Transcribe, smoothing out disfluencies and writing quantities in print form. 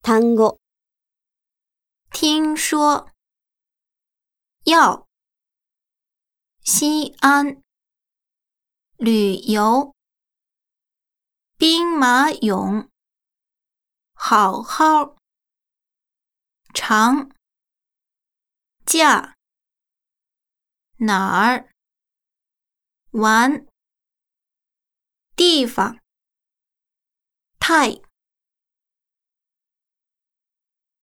単語、 听说，要，西安，旅游，兵马俑，好好，长，假，哪儿，玩，地方，太。